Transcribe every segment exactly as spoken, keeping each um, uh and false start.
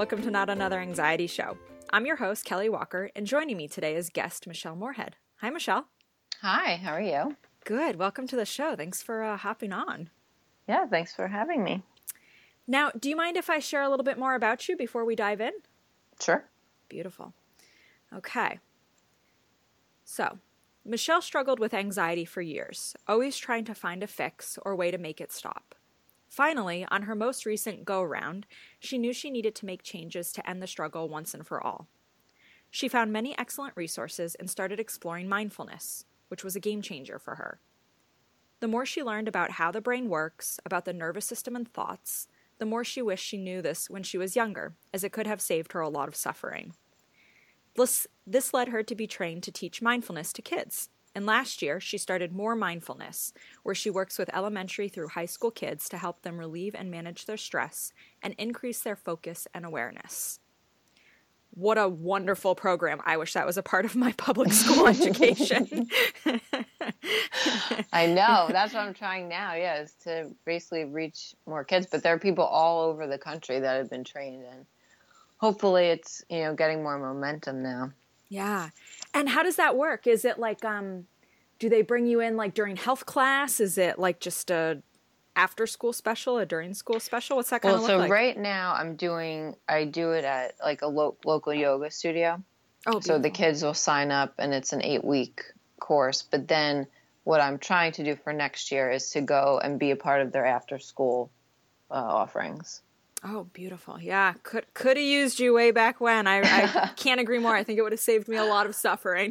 welcome to Not Another Anxiety Show. I'm your host, Kelly Walker, and joining me today is guest Michelle Moorhead. Hi, Michelle. Hi, how are you? Good. Welcome to the show. Thanks for uh, hopping on. Yeah, thanks for having me. Now, do you mind if I share a little bit more about you before we dive in? Sure. Beautiful. Okay. So, Michelle struggled with anxiety for years, always trying to find a fix or way to make it stop. Finally, on her most recent go-round, she knew she needed to make changes to end the struggle once and for all. She found many excellent resources and started exploring mindfulness, which was a game changer for her. The more she learned about how the brain works, about the nervous system and thoughts, the more she wished she knew this when she was younger, as it could have saved her a lot of suffering. This, this led her to be trained to teach mindfulness to kids. And last year, she started More Mindfulness, where she works with elementary through high school kids to help them relieve and manage their stress and increase their focus and awareness. What a wonderful program. I wish that was a part of my public school education. I know. That's what I'm trying now, yeah, is to basically reach more kids. But there are people all over the country that have been trained, and hopefully it's, you know, getting more momentum now. Yeah. And how does that work? Is it like, um, do they bring you in like during health class? Is it like just a after school special, a during school special? What's that kind well, of look so like? right now I'm doing, I do it at like a lo- local yoga studio. Oh, so the beautiful. kids will sign up and it's an eight week course. But then what I'm trying to do for next year is to go and be a part of their after school uh, offerings. Oh, beautiful. Yeah. Could, could have used you way back when. I, I can't agree more. I think it would have saved me a lot of suffering.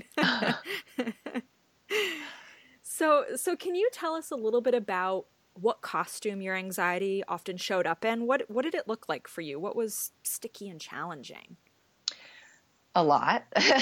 so, so can you tell us a little bit about what costume your anxiety often showed up in? What, what did it look like for you? What was sticky and challenging? A lot.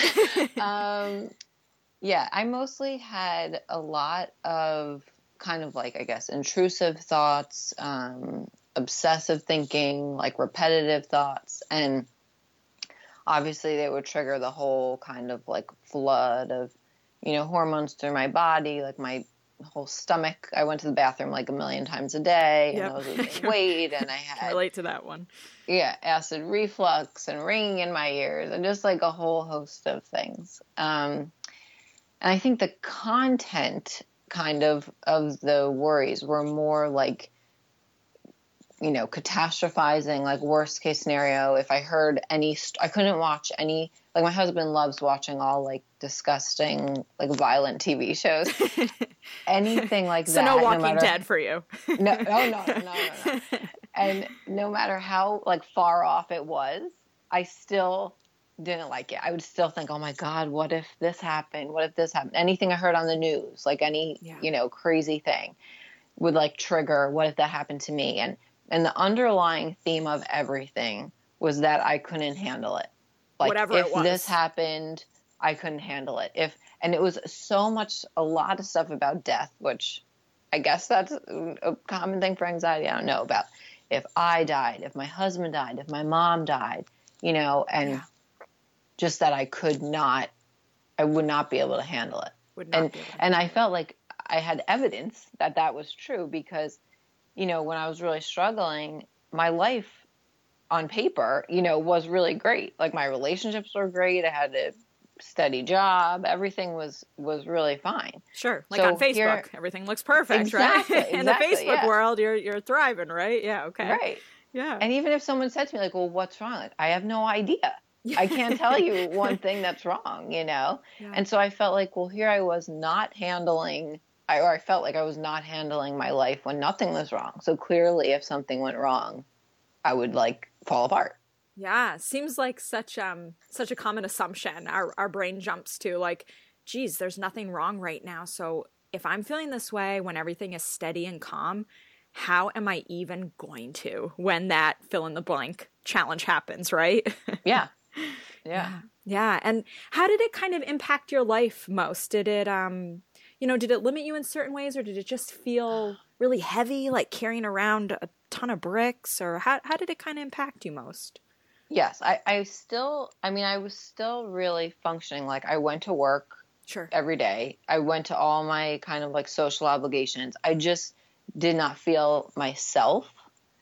um, yeah, I mostly had a lot of kind of like, I guess, intrusive thoughts, um, obsessive thinking, like repetitive thoughts. And obviously they would trigger the whole kind of like flood of, you know, hormones through my body, like my whole stomach. I went to the bathroom like a million times a day, and Yep. I was losing weight, and I had Can relate to that one. Yeah, acid reflux and ringing in my ears, and just like a whole host of things. Um, and I think the content kind of of the worries were more like, you know, catastrophizing, like worst case scenario. If I heard any, st- I couldn't watch any, like my husband loves watching all like disgusting, like violent T V shows. Anything like so that. So no Walking no matter, Dead for you. no, no, no, no, no, no. And no matter how like far off it was, I still didn't like it. I would still think, oh my God, what if this happened? What if this happened? Anything I heard on the news, like any, yeah. you know, crazy thing would like trigger, what if that happened to me? And, and the underlying theme of everything was that I couldn't handle it. Like Whatever if it was. this happened, I couldn't handle it. If, and it was so much, a lot of stuff about death, which I guess that's a common thing for anxiety. I don't know about if I died, if my husband died, if my mom died, you know, and yeah. just that I could not, I would not be able to handle it. Would not and, be able to and I it. felt like I had evidence that that was true because, you know, when I was really struggling, my life on paper, you know, was really great. Like my relationships were great. I had a steady job. Everything was, was really fine. Sure. Like so on Facebook, here, everything looks perfect, exactly, right? Exactly, In the Facebook yeah. world, you're, you're thriving, right? Yeah. Okay. Right. Yeah. And even if someone said to me like, well, what's wrong? Like, I have no idea. I can't tell you one thing that's wrong, you know? Yeah. And so I felt like, well, here I was not handling, I, or I felt like I was not handling my life when nothing was wrong. So clearly if something went wrong, I would like fall apart. Yeah. Seems like such, um, such a common assumption our, our brain jumps to like, geez, there's nothing wrong right now. So if I'm feeling this way when everything is steady and calm, how am I even going to when that fill in the blank challenge happens, right? Yeah. Yeah. Yeah. Yeah. And how did it kind of impact your life most? Did it, um, you know, did it limit you in certain ways, or did it just feel really heavy, like carrying around a ton of bricks, or how, how did it kind of impact you most? Yes. I, I still, I mean, I was still really functioning. Like I went to work Sure. every day. I went to all my kind of like social obligations. I just did not feel myself.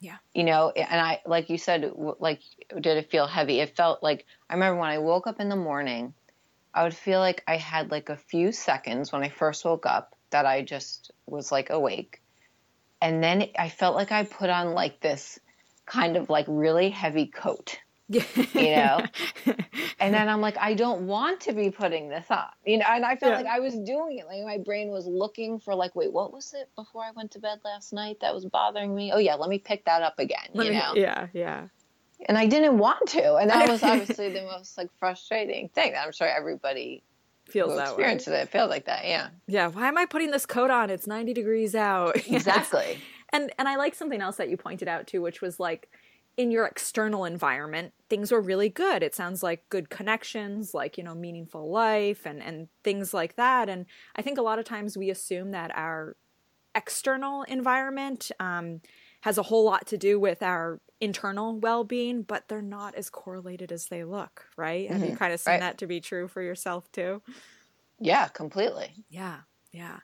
Yeah. You know, and I, like you said, w- like, did it feel heavy? It felt like, I remember when I woke up in the morning, I would feel like I had like a few seconds when I first woke up that I just was like awake. And then I felt like I put on like this kind of like really heavy coat, Yeah. you know? And then I'm like, I don't want to be putting this on, you know? And I felt Yeah. like I was doing it. Like my brain was looking for like, wait, what was it before I went to bed last night that was bothering me? Oh yeah, let me pick that up again, Let you me, know? yeah, yeah. And I didn't want to. And that was obviously the most like frustrating thing. I'm sure everybody Feels who that way. experiences it feels like that. Yeah. Yeah. Why am I putting this coat on? It's ninety degrees out. Exactly. And and I like something else that you pointed out too, which was like in your external environment, things were really good. It sounds like good connections, like, you know, meaningful life and, and things like that. And I think a lot of times we assume that our external environment um, has a whole lot to do with our internal well-being, but they're not as correlated as they look, right? Have you Mm-hmm. kind of seen Right. that to be true for yourself too? Yeah, completely. Yeah, yeah.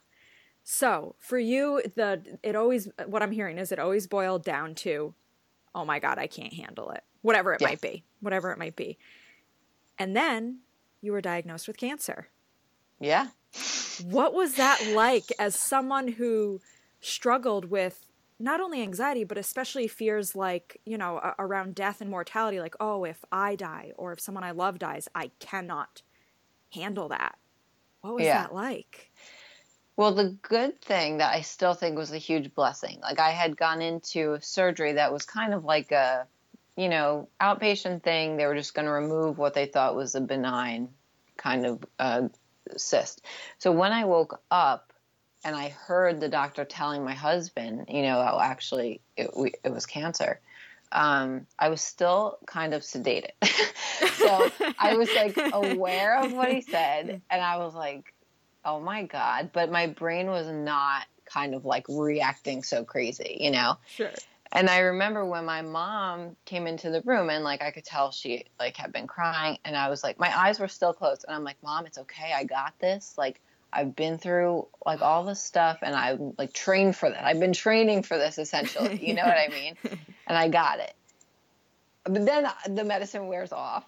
So for you, the it always what I'm hearing is it always boiled down to, oh my God, I can't handle it. Whatever it Yeah. might be. Whatever it might be. And then you were diagnosed with cancer. Yeah. What was that like as someone who struggled with not only anxiety, but especially fears like, you know, a- around death and mortality, like, oh, if I die or if someone I love dies, I cannot handle that. What was Yeah. that like? Well, the good thing that I still think was a huge blessing, like I had gone into surgery that was kind of like a, you know, outpatient thing. They were just going to remove what they thought was a benign kind of uh, cyst. So when I woke up and I heard the doctor telling my husband, you know, oh, actually it, we, it was cancer, um, I was still kind of sedated. So I was like aware of what he said, and I was like, oh my God. But my brain was not kind of like reacting so crazy, you know? Sure. And I remember when my mom came into the room and like I could tell she like had been crying, and I was like, my eyes were still closed, and I'm like, Mom, it's okay. I got this. Like I've been through like all this stuff, and I'm like trained for that. I've been training for this essentially. You know what I mean? And I got it. But then the medicine wears off.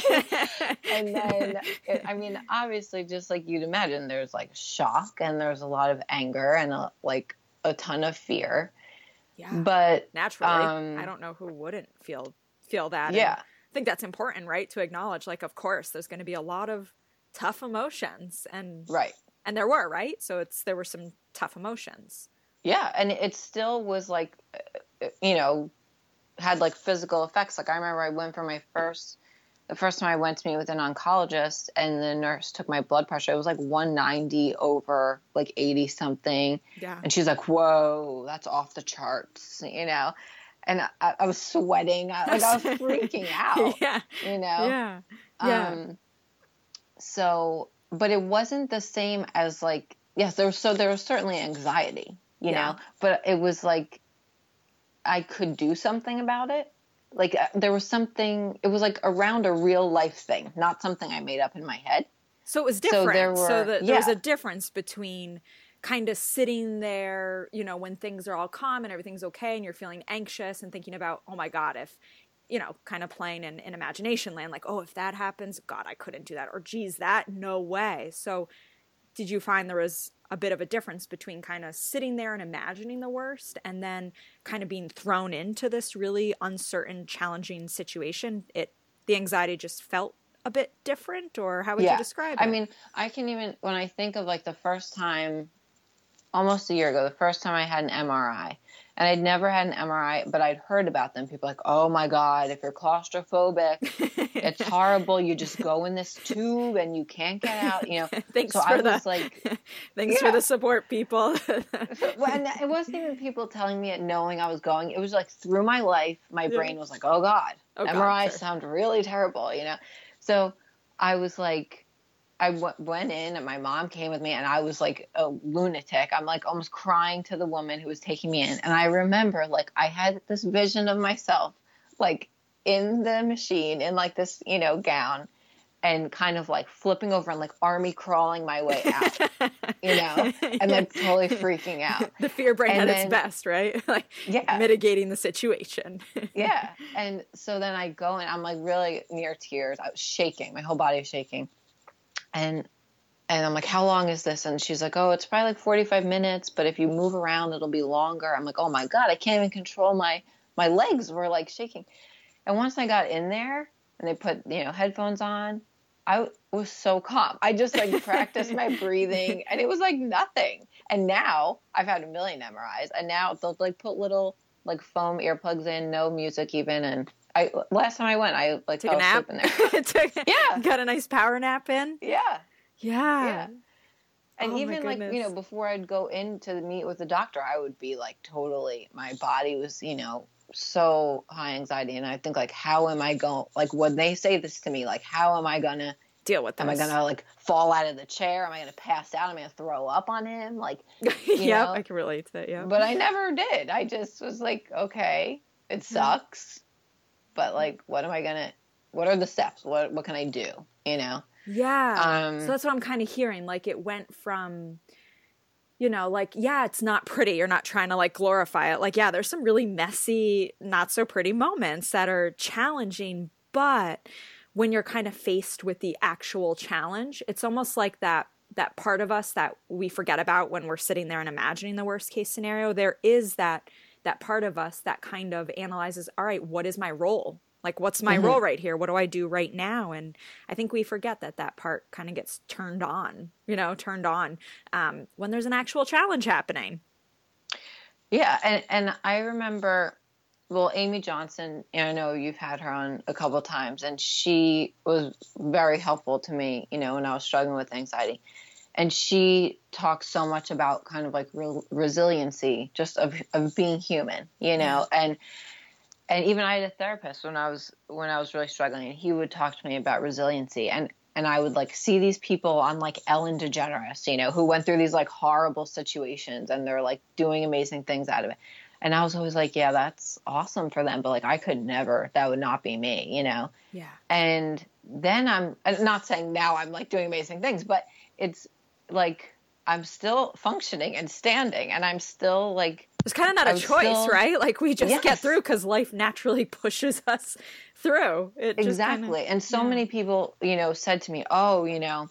And then, it, I mean, obviously, just like you'd imagine, there's like shock and there's a lot of anger and a, like a ton of fear. Yeah. But naturally, um, I don't know who wouldn't feel feel that. Yeah. And I think that's important, right? To acknowledge, like, of course, there's going to be a lot of tough emotions, and Right. and there were, right? So it's there were some tough emotions. Yeah, and it still was like, you know, had like physical effects. Like I remember I went for my first, the first time I went to meet with an oncologist, and the nurse took my blood pressure. It was like one ninety over like eighty something. Yeah. And she's like, whoa, that's off the charts, you know? And I, I was sweating. I, like I was freaking out, Yeah. you know? Yeah. Yeah. Um, so, but it wasn't the same as like, yes, there was, so there was certainly anxiety, you Yeah. know, but it was like, I could do something about it. Like uh, there was something, it was like around a real life thing, not something I made up in my head. So it was different. So there were, so that yeah. there was a difference between kind of sitting there, you know, when things are all calm and everything's okay and you're feeling anxious and thinking about, oh my God, if, you know, kind of playing in, in imagination land, like, oh, if that happens, God, I couldn't do that. Or geez, that, no way. So did you find there was a bit of a difference between kind of sitting there and imagining the worst and then kind of being thrown into this really uncertain, challenging situation? It, the anxiety just felt a bit different, or how would yeah. you describe it? I mean, I can even, when I think of like the first time, almost a year ago, the first time I had an M R I, and I'd never had an M R I, but I'd heard about them. People like, oh my God, if you're claustrophobic, it's horrible. You just go in this tube and you can't get out, you know? Thanks so for I the, was like, thanks yeah. for the support, people. So, well, and it wasn't even people telling me it, knowing I was going. It was like through my life, my Yeah. brain was like, oh God, Oh, God, M R I sure. sound really terrible, you know? So I was like, I w- went in and my mom came with me, and I was like a lunatic. I'm like almost crying to the woman who was taking me in. And I remember like I had this vision of myself like in the machine in like this, you know, gown. and kind of like flipping over and like army crawling my way out, you know, and like totally freaking out. The fear brain And at then, its best, right? Like yeah, mitigating the situation. yeah. And so then I go and I'm like really near tears. I was shaking. My whole body was shaking. And and I'm like, how long is this? And she's like, oh, it's probably like forty-five minutes, but if you move around, it'll be longer. I'm like, oh my God, I can't even control my, my legs were like shaking. And once I got in there and they put, you know, headphones on, I was so calm. I just like practiced my breathing and it was like nothing. And now I've had a million M R Is and now they'll like put little like foam earplugs in, no music even. And I, last time I went, I like Took fell a nap. asleep in there. Took, Yeah. Got a nice power nap in. Yeah. Yeah. Yeah. And Oh, even like, you know, before I'd go in to meet with the doctor, I would be like totally, my body was, you know, so high anxiety. And I think like, how am I going, like when they say this to me, like, how am I going to deal with this? Am I going to like fall out of the chair? Am I going to pass out? Am I going to throw up on him? Like, yeah, I can relate to that. Yeah. But I never did. I just was like, okay, it sucks, but like, what am I going to, what are the steps? What, what can I do? You know? Yeah. Um, so that's what I'm kind of hearing. Like it went from, you know, like, yeah, it's not pretty. You're not trying to like glorify it. Like, yeah, there's some really messy, not so pretty moments that are challenging. But when you're kind of faced with the actual challenge, it's almost like that, that part of us that we forget about when we're sitting there and imagining the worst case scenario. There is that, that part of us that kind of analyzes, all right, what is my role? Like, what's my mm-hmm. role right here? What do I do right now? And I think we forget that that part kind of gets turned on, you know, turned on um, when there's an actual challenge happening. Yeah. And, and I remember, well, Amy Johnson, I know you've had her on a couple of times, and she was very helpful to me, you know, when I was struggling with anxiety. And she talks so much about kind of like re- resiliency, just of, of being human, you know, yeah. and And even I had a therapist when I was when I was really struggling, and he would talk to me about resiliency. And, and I would like see these people on like Ellen DeGeneres, you know, who went through these like horrible situations and they're like doing amazing things out of it. And I was always like, yeah, that's awesome for them. But like, I could never, that would not be me, you know? Yeah. And then I'm, I'm not saying now I'm like doing amazing things, but it's like, I'm still functioning and standing, and I'm still like, it's kind of not a I'm choice, still, right? Like we just yes. get through because life naturally pushes us through. It exactly. Just kinda, and so yeah. many people, you know, said to me, oh, you know,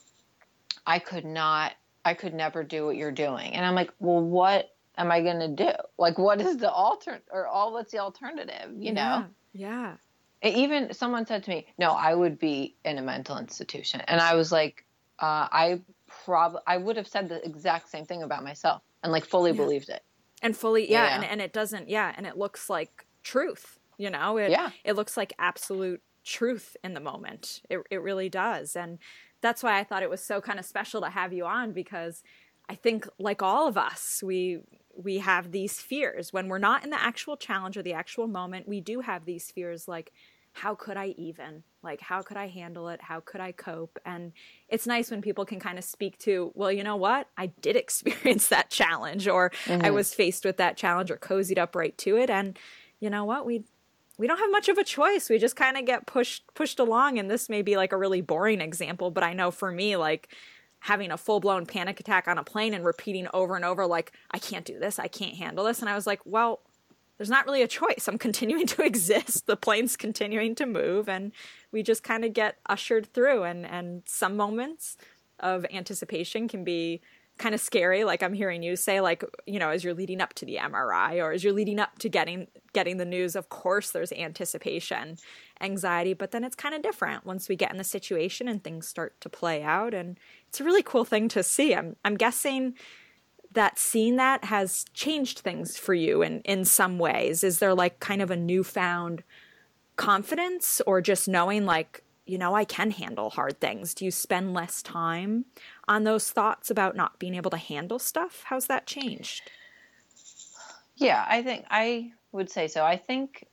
I could not, I could never do what you're doing. And I'm like, well, what am I going to do? Like, what is the alter or all what's the alternative, you yeah. know? Yeah. Even someone said to me, no, I would be in a mental institution. And I was like, uh, I probably, I would have said the exact same thing about myself and like fully yeah. believed it. And fully, yeah, yeah. And, and it doesn't, yeah, and it looks like truth, you know? It, yeah. It looks like absolute truth in the moment. It it really does. And that's why I thought it was so kind of special to have you on, because I think like all of us, we we have these fears. When we're not in the actual challenge or the actual moment, we do have these fears like, how could I even? Like, how could I handle it? How could I cope? And it's nice when people can kind of speak to, well, you know what? I did experience that challenge, or mm-hmm. I was faced with that challenge, or cozied up right to it. And you know what? We we don't have much of a choice. We just kind of get pushed pushed along. And this may be like a really boring example, but I know for me, like having a full-blown panic attack on a plane and repeating over and over, like, I can't do this. I can't handle this. And I was like, well, there's not really a choice. I'm continuing to exist. The plane's continuing to move, and we just kind of get ushered through. And, and some moments of anticipation can be kind of scary. Like I'm hearing you say, like, you know, as you're leading up to the M R I, or as you're leading up to getting, getting the news, of course, there's anticipation, anxiety, but then it's kind of different once we get in the situation and things start to play out. And it's a really cool thing to see. I'm, I'm guessing that seeing that has changed things for you in, in some ways. Is there like kind of a newfound confidence, or just knowing like, you know, I can handle hard things? Do you spend less time on those thoughts about not being able to handle stuff? How's that changed? Yeah, I think I would say so. I think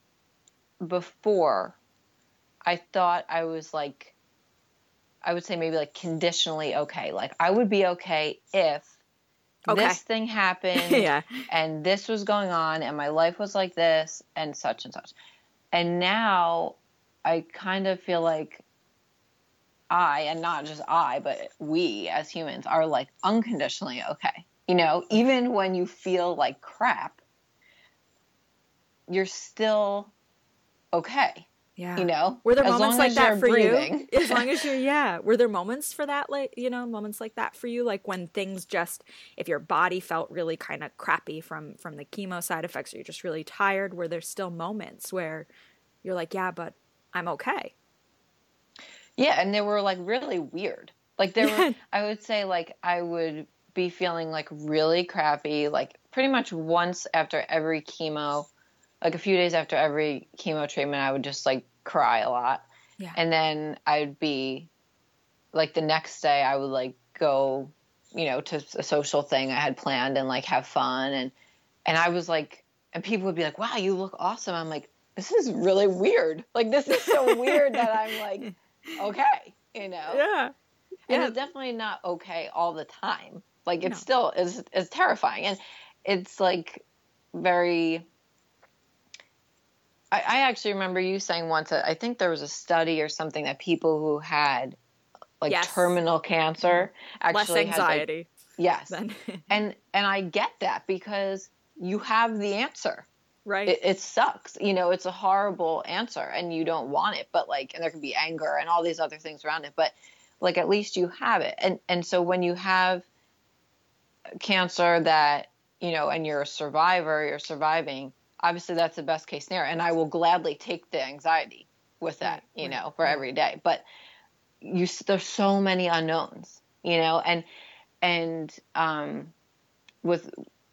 before I thought I was like, I would say maybe like conditionally okay. Like I would be okay if okay. this thing happened yeah. and this was going on and my life was like this and such and such. And now I kind of feel like I, and not just I, but we as humans are like unconditionally okay. You know, even when you feel like crap, you're still okay. Yeah. You know, were there as moments long like as that you're for breathing. you? As long as you're, yeah. Were there moments for that, like, you know, moments like that for you? Like when things just, if your body felt really kind of crappy from from the chemo side effects, or you're just really tired, were there still moments where you're like, yeah, but I'm okay? Yeah, and they were like really weird. Like there were, Yeah. I would say like I would be feeling like really crappy, like pretty much once after every chemo, like a few days after every chemo treatment, I would just like cry a lot. Yeah. And then I'd be like the next day I would like go, you know, to a social thing I had planned and like have fun. And, and I was like, and people would be like, wow, you look awesome. I'm like, this is really weird. Like, this is so weird that I'm like, okay, you know? Yeah. And Yeah. it's definitely not okay all the time. Like, it No. still is, is terrifying. And it's like very, I, I actually remember you saying once that I think there was a study or something that people who had like Yes. terminal cancer Less actually had like, anxiety yes. than And, and I get that because you have the answer. right. It, it sucks. You know, it's a horrible answer and you don't want it, but like, and there could be anger and all these other things around it, but like, at least you have it. And, and so when you have cancer that, you know, and you're a survivor, you're surviving, obviously that's the best case scenario. And I will gladly take the anxiety with that, Right, you right, know, for yeah. every day, but you, there's so many unknowns, you know, and, and, um, with,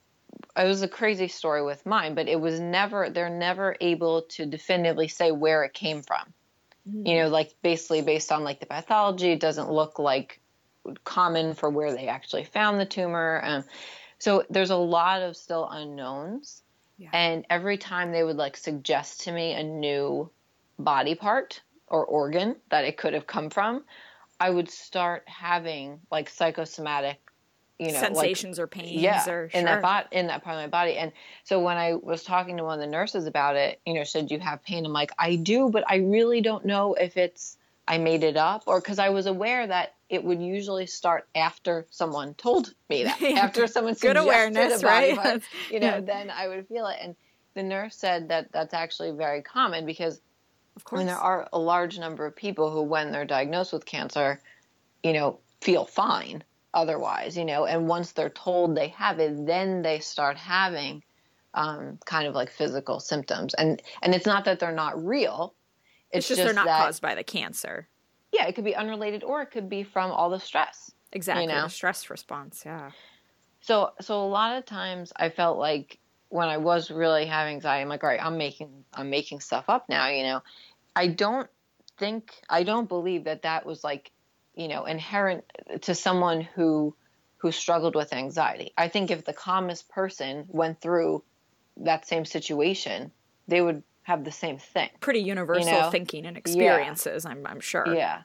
it was a crazy story with mine, but it was never, they're never able to definitively say where it came from. Mm. You know, like basically based on like the pathology, it doesn't look like common for where they actually found the tumor. Um, so there's a lot of still unknowns. Yeah. And every time they would like suggest to me a new body part or organ that it could have come from, I would start having like psychosomatic, you know, sensations like, or pains yeah, or in sure. that bot, in that part of my body. And so when I was talking to one of the nurses about it, you know, said, you have pain? I'm like, I do, but I really don't know if it's, I made it up or because I was aware that it would usually start after someone told me that, after someone Good suggested awareness, a body right? part, you know, Yeah. then I would feel it. And the nurse said that that's actually very common because Of course. when there are a large number of people who, when they're diagnosed with cancer, you know, feel fine otherwise, you know, and once they're told they have it, then they start having um, kind of like physical symptoms. And, and it's not that they're not real. It's, It's, just, just they're not that, caused by the cancer. yeah, it could be unrelated or it could be from all the stress. Exactly. You know? The stress response. Yeah. So, so a lot of times I felt like when I was really having anxiety, I'm like, all right, I'm making, I'm making stuff up now, you know. I don't think, I don't believe that that was like, you know, inherent to someone who, who struggled with anxiety. I think if the calmest person went through that same situation, they would have the same thing. Pretty universal you know? thinking and experiences, yeah. I'm, I'm sure. Yeah.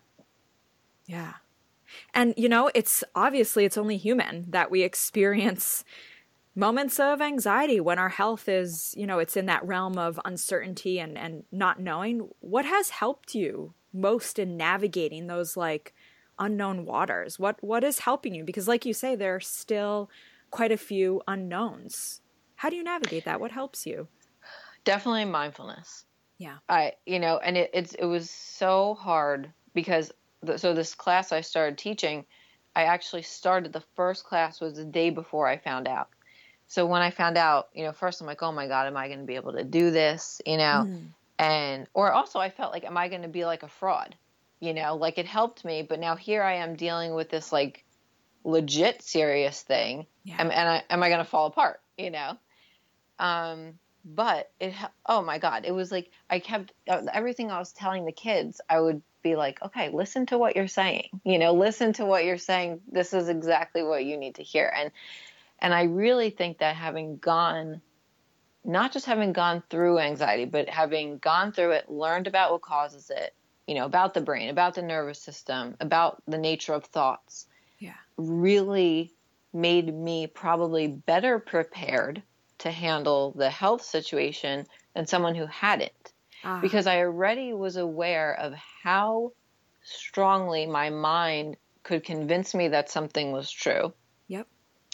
Yeah. And, you know, it's obviously it's only human that we experience moments of anxiety when our health is, you know, it's in that realm of uncertainty and, and not knowing. What has helped you most in navigating those like unknown waters? What what is helping you? Because like you say, there are still quite a few unknowns. How do you navigate that? What helps you? Definitely mindfulness. Yeah. I, you know, and it, it's, it was so hard because the, so this class I started teaching, I actually started, the first class was the day before I found out. So when I found out, you know, first I'm like, oh my God, am I going to be able to do this? You know, Mm. and, or also I felt like, am I going to be like a fraud? You know, like it helped me, but now here I am dealing with this like legit serious thing. Yeah. Am, and I, am I going to fall apart? You know? Um, but it, oh my God, it was like, I kept everything I was telling the kids, I would be like, okay, listen to what you're saying, you know, listen to what you're saying. This is exactly what you need to hear. And, and I really think that having gone, not just having gone through anxiety, but having gone through it, learned about what causes it, you know, about the brain, about the nervous system, about the nature of thoughts, yeah, really made me probably better prepared to handle the health situation than someone who hadn't. Ah. Because I already was aware of how strongly my mind could convince me that something was true. Yep.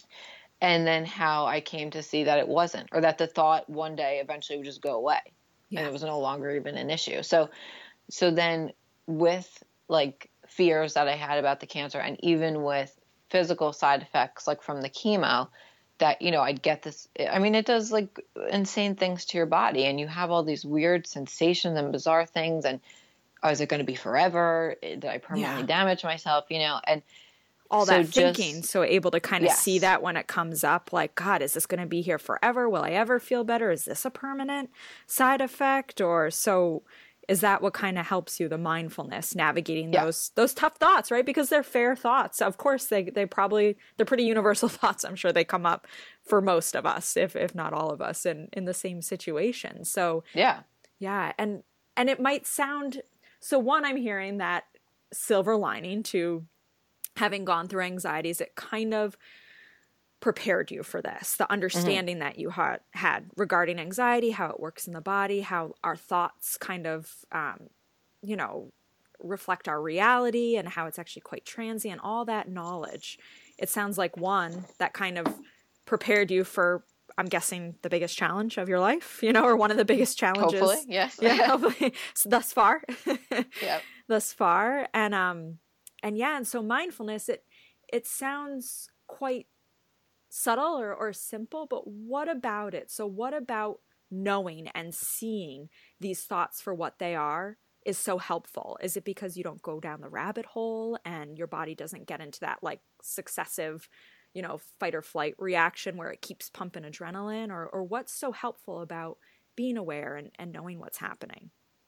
And then how I came to see that it wasn't, or that the thought one day eventually would just go away Yeah. and it was no longer even an issue. So, so then with like fears that I had about the cancer, and even with physical side effects, like from the chemo, that, you know, I'd get this, I mean, it does like insane things to your body, and you have all these weird sensations and bizarre things. And oh, is it going to be forever? Did I permanently Yeah. damage myself? You know, and all so that thinking. just, So able to kind of yes. see that when it comes up, like, God, is this going to be here forever? Will I ever feel better? Is this a permanent side effect? Or so is that what kind of helps you, the mindfulness, navigating Yeah. those those tough thoughts, right? Because they're fair thoughts. Of course, they they probably, they're pretty universal thoughts. I'm sure they come up for most of us, if if not all of us, in, in the same situation. So yeah. yeah. And and it might sound, so one, I'm hearing that silver lining to having gone through anxieties, it kind of prepared you for this, the understanding mm-hmm. that you had, had regarding anxiety, how it works in the body, how our thoughts kind of, um, you know, reflect our reality, and how it's actually quite transient, all that knowledge. It sounds like one that kind of prepared you for, I'm guessing, the biggest challenge of your life, you know, or one of the biggest challenges. Hopefully, yes. Yeah, hopefully, thus far. Yeah. Thus far. And, um, and yeah, and so mindfulness, it, it sounds quite subtle or, or simple, but what about it? So what about knowing and seeing these thoughts for what they are is so helpful? Is it because you don't go down the rabbit hole and your body doesn't get into that like successive, you know, fight or flight reaction where it keeps pumping adrenaline, or, or what's so helpful about being aware and, and knowing what's happening?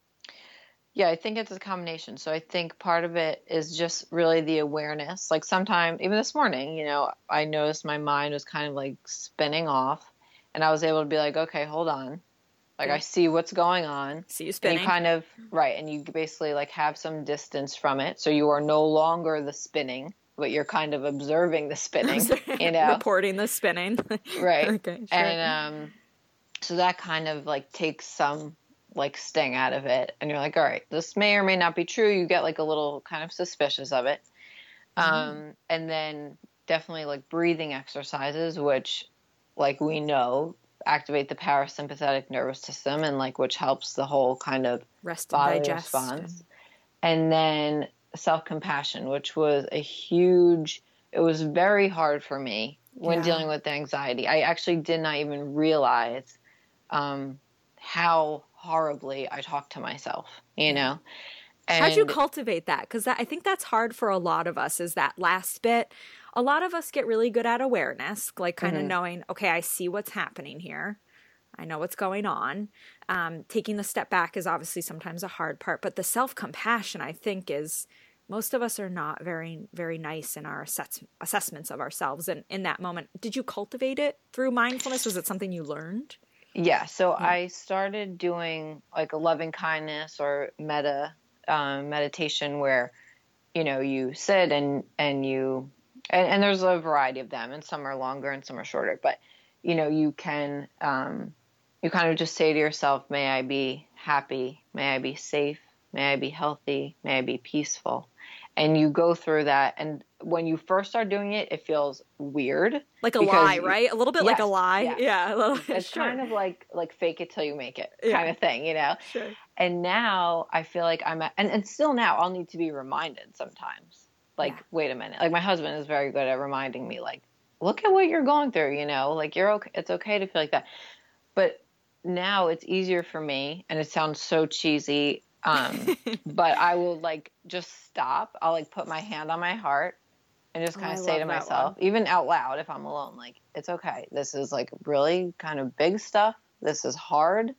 Yeah, I think it's a combination. So I think part of it is just really the awareness. Like sometimes, even this morning, you know, I noticed my mind was kind of like spinning off, and I was able to be like, okay, hold on. Like yeah. I see what's going on. See you spinning. And you kind of, right. And you basically like have some distance from it. So you are no longer the spinning, but you're kind of observing the spinning, you know, reporting the spinning. Right. Okay, sure. And, um, so that kind of like takes some like sting out of it, and you're like, all right, this may or may not be true. You get like a little kind of suspicious of it. Mm-hmm. Um, and then definitely like breathing exercises, which like we know activate the parasympathetic nervous system, and like which helps the whole kind of rest body and digest. response. And... and then self-compassion, which was a huge, it was very hard for me when yeah. dealing with anxiety. I actually did not even realize um, how horribly I talk to myself, you know. And how'd you cultivate that? Because I think that's hard for a lot of us, is that last bit. A lot of us get really good at awareness, like kind mm-hmm. of knowing, okay, I see what's happening here. I know what's going on. Um, taking the step back is obviously sometimes a hard part, but the self-compassion, I think, is, most of us are not very, very nice in our assess- assessments of ourselves. And in that moment, did you cultivate it through mindfulness? Was it something you learned? Yeah, so yeah. I started doing like a loving kindness or metta um, meditation where, you know, you sit and, and you, and, and there's a variety of them, and some are longer and some are shorter, but, you know, you can, um, you kind of just say to yourself, may I be happy, may I be safe, may I be healthy, may I be peaceful. And you go through that, and when you first start doing it, it feels weird. Like a lie, you, right? A little bit yes, like a lie. Yes. Yeah. A little, it's sure. kind of like like fake it till you make it yeah. kind of thing, you know? Sure. And now I feel like I'm at, and, and still now I'll need to be reminded sometimes. Like, yeah. wait a minute. Like my husband is very good at reminding me, like, look at what you're going through, you know? Like you're okay. It's okay to feel like that. But now it's easier for me, and it sounds so cheesy, um, but I will like just stop. I'll like put my hand on my heart and just kind of oh, say to myself, one. even out loud if I'm alone, like, it's okay. This is like really kind of big stuff. This is hard.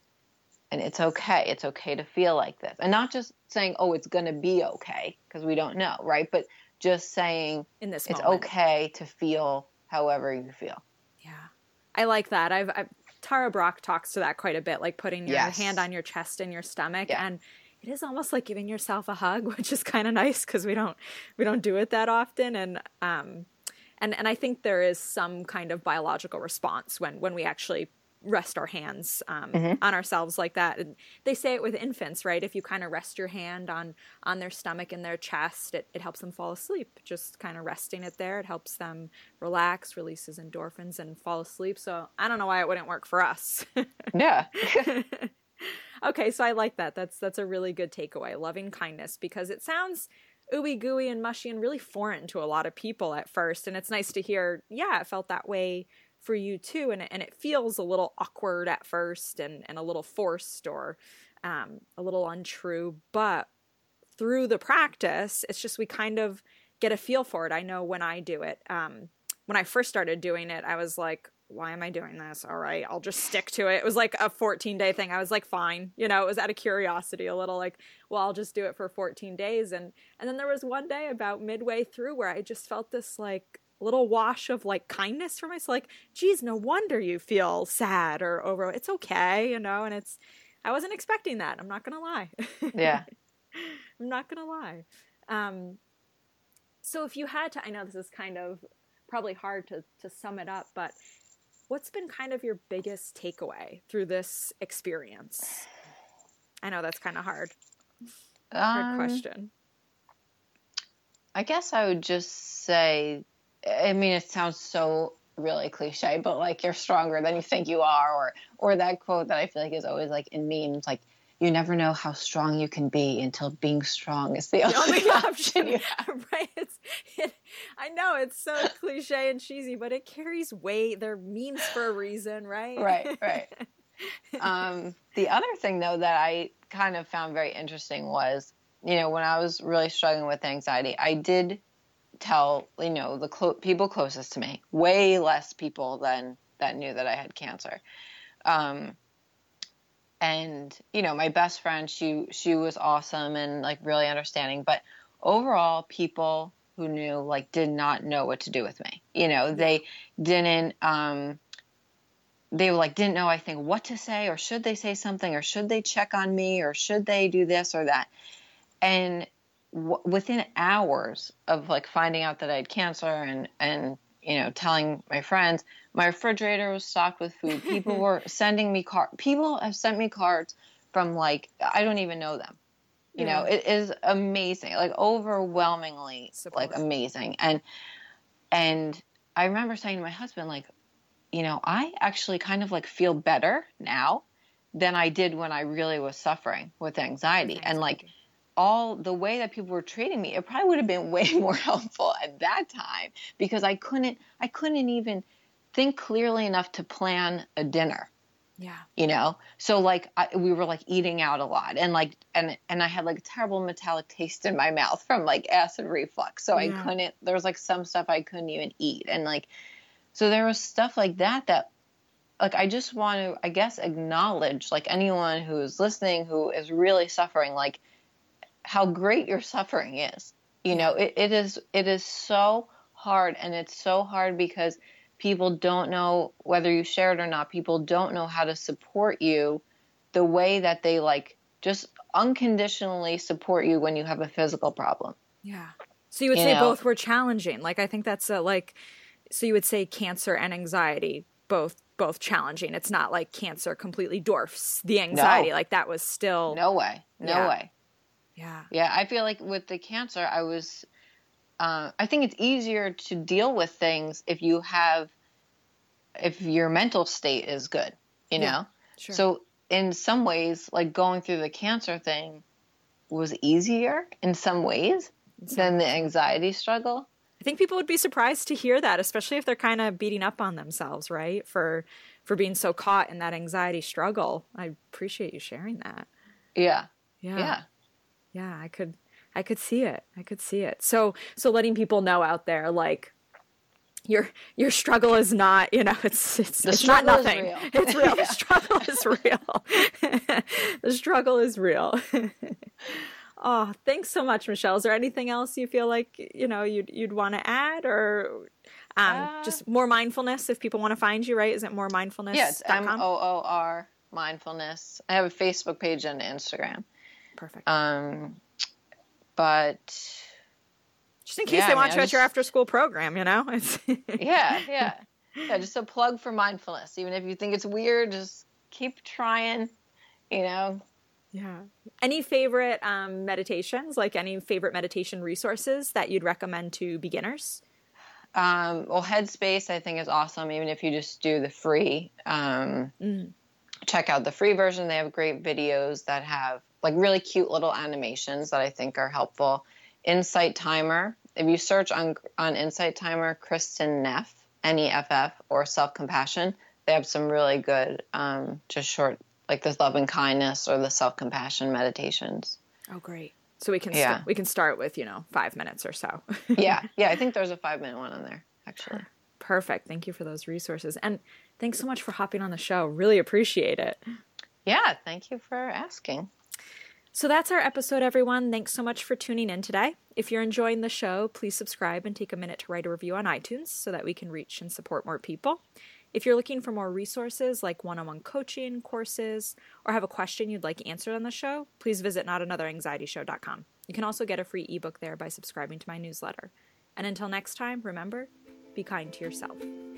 And it's okay. It's okay to feel like this. And not just saying, oh, it's going to be okay, because we don't know, right? But just saying in this it's moment. Okay to feel however you feel. Yeah. I like that. I've, I've Tara Brach talks to that quite a bit, like putting your yes. hand on your chest and your stomach. Yeah. And it is almost like giving yourself a hug, which is kind of nice because we don't we don't do it that often. And um and and I think there is some kind of biological response when when we actually rest our hands um, Mm-hmm. on ourselves like that. And they say it with infants, right? If you kind of rest your hand on on their stomach and their chest, it, it helps them fall asleep. Just kind of resting it there, it helps them relax, releases endorphins, and fall asleep. So I don't know why it wouldn't work for us. Yeah. Okay, so I like that. That's that's a really good takeaway. Loving kindness, because it sounds ooey gooey and mushy and really foreign to a lot of people at first. And it's nice to hear, yeah, it felt that way for you too. And, and it feels a little awkward at first and, and a little forced or um, a little untrue. But through the practice, it's just we kind of get a feel for it. I know when I do it, um, when I first started doing it, I was like, why am I doing this? All right, I'll just stick to it. It was like a fourteen day thing. I was like, fine. You know, it was out of curiosity a little like, well, I'll just do it for fourteen days. And, and then there was one day about midway through where I just felt this like little wash of like kindness for myself. Like, geez, no wonder you feel sad or over. It's okay, you know, and it's, I wasn't expecting that. I'm not going to lie. Yeah. I'm not going to lie. Um, so if you had to, I know this is kind of probably hard to, to sum it up, but what's been kind of your biggest takeaway through this experience? I know that's kind of hard. Hard Um, question. I guess I would just say, I mean, it sounds so really cliche, but like you're stronger than you think you are, or or that quote that I feel like is always like in memes, like you never know how strong you can be until being strong is the, The only, only option. option, You right? It's, it, I know it's so cliche and cheesy, but it carries weight. They're memes for a reason, right? Right, right. um, the other thing, though, that I kind of found very interesting was, you know, when I was really struggling with anxiety, I did tell, you know, the clo- people closest to me, way less people than that knew that I had cancer. Um, and, you know, my best friend, she, she was awesome and like really understanding, but overall people who knew like did not know what to do with me. You know, they didn't, um, they like didn't know, I think, what to say, or should they say something, or should they check on me, or should they do this or that. And w- within hours of like finding out that I had cancer and, and, you know, telling my friends, my refrigerator was stocked with food. People were sending me cards. People have sent me cards from like, I don't even know them. You Yeah. know, it is amazing, like overwhelmingly Support. like amazing. And, and I remember saying to my husband, like, you know, I actually kind of like feel better now than I did when I really was suffering with anxiety. With And like anxiety. all the way that people were treating me, it probably would have been way more helpful at that time, because I couldn't, I couldn't even think clearly enough to plan a dinner. Yeah. You know, so like I, we were like eating out a lot, and like and and I had like a terrible metallic taste in my mouth from like acid reflux. So I Yeah. couldn't. There was like some stuff I couldn't even eat, and like so there was stuff like that that like I just want to, I guess, acknowledge like anyone who's listening who is really suffering, like how great your suffering is. You know, it, it is it is so hard, and it's so hard because people don't know whether you share it or not. People don't know how to support you the way that they like just unconditionally support you when you have a physical problem. Yeah. So you would You say know? both were challenging. Like, I think that's a, like, so you would say cancer and anxiety, both, both challenging. It's not like cancer completely dwarfs the anxiety. No. Like that was still. No way. No Yeah. way. Yeah. Yeah. I feel like with the cancer, I was, uh, I think it's easier to deal with things if you have, if your mental state is good, you Yeah, know? sure. So in some ways, like going through the cancer thing was easier in some ways some than the ways, yeah. anxiety struggle. I think people would be surprised to hear that, especially if they're kind of beating up on themselves, right? For, for being so caught in that anxiety struggle. I appreciate you sharing that. Yeah. Yeah. Yeah. Yeah. I could, I could see it. I could see it. So, so letting people know out there, like, your your struggle is not, you know, it's it's, The it's not struggle is nothing. real. It's real. Yeah. The struggle is real. The struggle is real. Oh, thanks so much, Michelle. Is there anything else you feel like, you know, you'd you'd want to add, or um, Uh, just more mindfulness if people want to find you, right? Is it more mindfulness? Yeah, it's M O O R mindfulness. I have a Facebook page and Instagram. Perfect. Um, but Just in case yeah, they I want mean, you I at your just- after school program, you know? It's yeah, yeah. Yeah, just a plug for mindfulness. Even if you think it's weird, just keep trying, you know. Yeah. Any favorite um, meditations, like any favorite meditation resources that you'd recommend to beginners? Um, well, Headspace, I think, is awesome, even if you just do the free. Um, Mm. Check out the free version. They have great videos that have like really cute little animations that I think are helpful. Insight Timer. If you search on on Insight Timer, Kristen Neff, N E F F, or Self Compassion, they have some really good, um, just short, like the love and kindness or the self compassion meditations. Oh, great. So we can Yeah. st- we can start with, you know, five minutes or so. yeah. Yeah. I think there's a five minute one on there, actually. Perfect. Thank you for those resources. And thanks so much for hopping on the show. Really appreciate it. Yeah. Thank you for asking. So that's our episode, everyone. Thanks so much for tuning in today. If you're enjoying the show, please subscribe and take a minute to write a review on iTunes so that we can reach and support more people. If you're looking for more resources like one-on-one coaching, courses, or have a question you'd like answered on the show, please visit not another anxiety show dot com. You can also get a free ebook there by subscribing to my newsletter. And until next time, remember, be kind to yourself.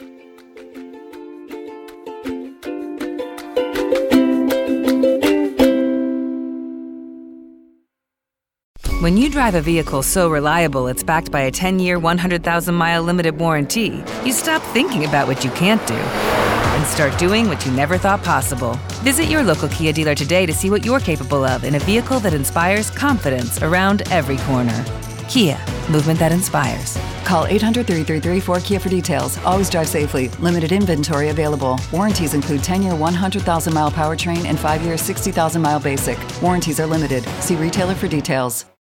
When you drive a vehicle so reliable it's backed by a ten-year, one hundred thousand mile limited warranty, you stop thinking about what you can't do and start doing what you never thought possible. Visit your local Kia dealer today to see what you're capable of in a vehicle that inspires confidence around every corner. Kia, movement that inspires. Call eight hundred, three three three, four K I A for details. Always drive safely. Limited inventory available. Warranties include ten-year, one hundred thousand mile powertrain and five-year, sixty thousand mile basic. Warranties are limited. See retailer for details.